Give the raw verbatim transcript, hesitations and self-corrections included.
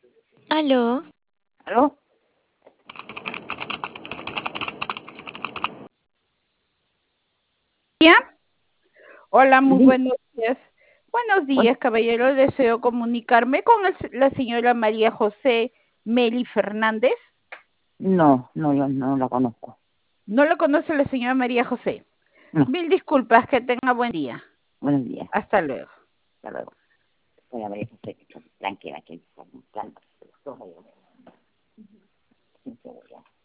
Aló, ¿Aló? ¿Ya? Hola, muy Sí, buenos días. Buenos bueno, días, caballero. Deseo comunicarme con el se- la señora María José Meli Fernández. no, no, yo no la conozco. ¿No lo conoce la señora María José? No, Mil disculpas, que tenga buen día. buenos días, Hasta luego. hasta luego. Voy a ver, tranquila, que están plantas.